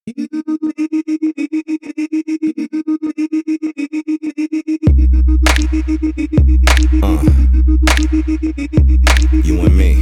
You and me.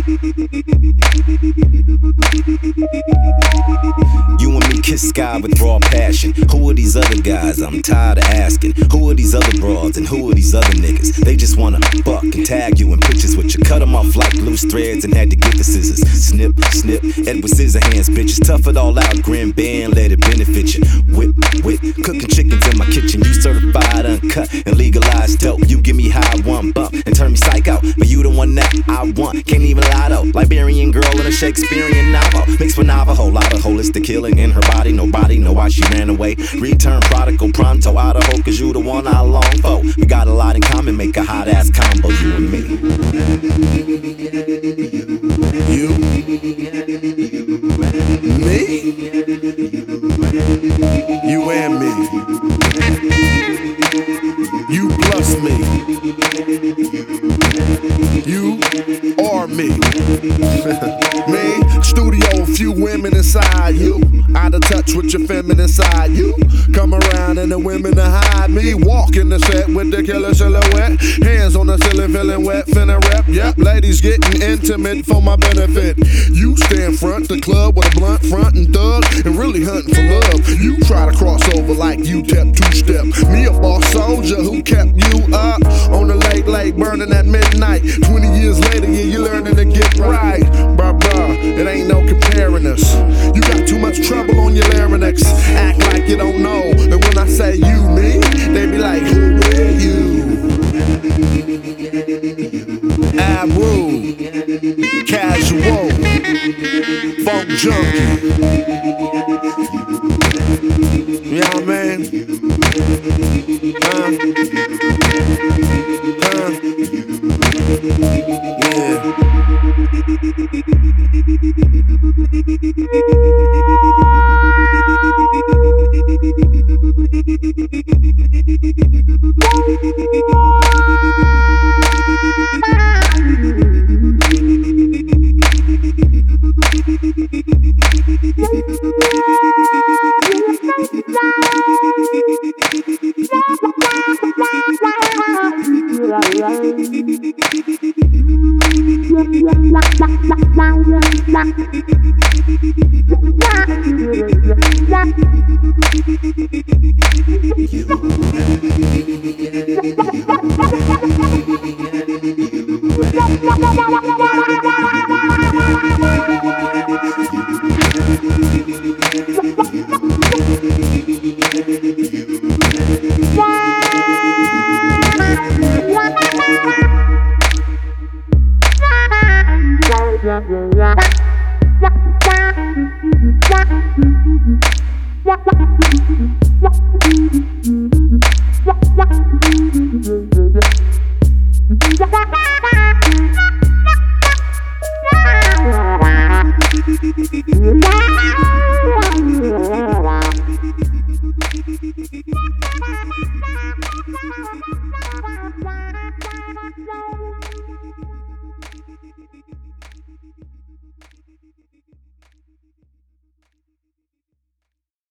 You and me kiss sky with raw passion. Who are these other guys? I'm tired of asking. Who are these other broads and who are these other niggas? They just wanna buck and tag you in pictures with you. Cut them off like loose threads and had to get the scissors. Snip, snip, Edward Scissorhands, bitches. Tough it all out, grin band, let it benefit you. Whip, whip, cooking chickens in my kitchen. You certified, uncut, and legalized dope. You give me high one bump and turn me psych out. But you the one that I want, can't even lie though. Liberian girl in a Shakespearean novel. Mixed with Navajo, lot of holistic healing in her body. Nobody know why she ran away. Return prodigal pronto, Idaho, cause you the one I long for. We got a lot in common, make a hot ass combo, you and me. You? Me? You and me. You plus me. You or me. Me, studio, few women inside you. Out of touch with your feminine side. You come around and the women to hide me. Walk in the set with the killer silhouette. Hands on the ceiling, feeling wet, finna rep. Yep, ladies getting intimate for my benefit. You stand front the club with a blunt front and thug and really hunting for love. You try to cross over like you kept two-step. Me a boss soldier who kept you up on the late, burning at midnight. 20 years later, yeah, you learning to get right. Bruh, it ain't no comparing us. You got too much trouble on your larynx. Act like you don't know. And when I say you, me, they be like, who are you? Abu, casual, funk junkie. You know what I mean? Yeah.